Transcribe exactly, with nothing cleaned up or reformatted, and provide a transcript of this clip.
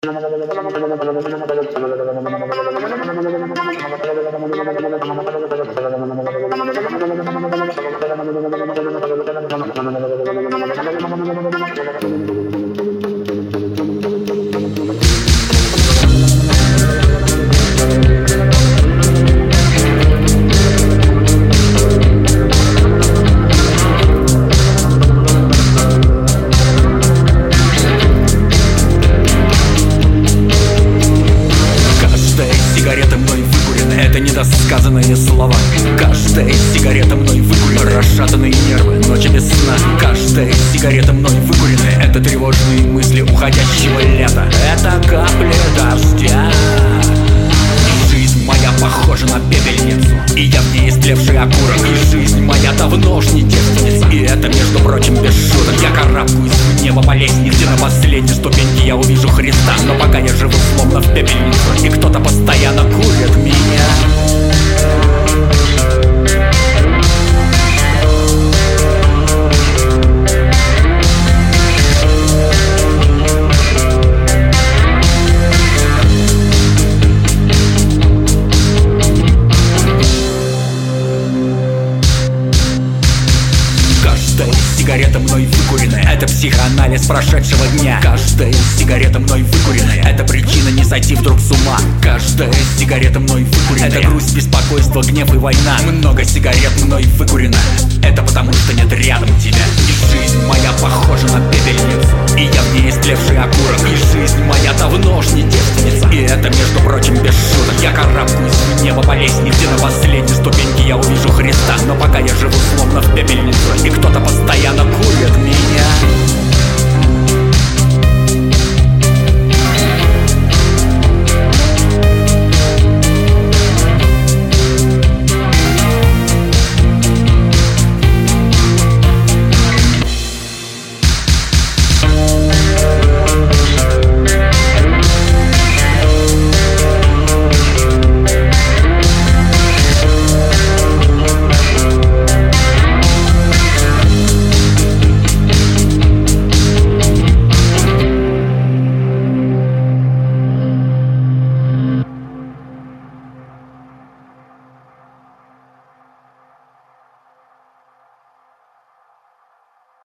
Сигарета мной выкурена, это недосказанные слова. Каждая сигарета мной выкурена, расшатанные нервы, ночи без сна. Каждая сигарета мной выкурена, это тревожные мысли уходящего лета. Это капли дождя. Жизнь моя похожа на пепельницу, и я в ней истлевший окурок. И жизнь моя давно уж не девственница, и это, между прочим, без шуток. Я карабкаюсь в небо по лестнице, на последней ступеньке я увижу Христа. Но пока я живу словно в пепельнице, и кто-то постоянно курит меня. Сигарета мной выкурена, это психоанализ прошедшего дня. Каждая сигарета мной выкурена, это причина не сойти вдруг с ума. Каждая сигарета мной выкурена, это грусть, беспокойство, гнев и война. Много сигарет мной выкурено, это потому что нет рядом тебя. И жизнь моя похожа на пепельницу, и я в ней истлевший окурок. И жизнь моя давно уж не девственница, и это, между прочим, без шуток. Я карабкаюсь в небо по лестнице, на последней ступеньке я увижу Христа. Но пока я живу словно в пепельнице, и кто-то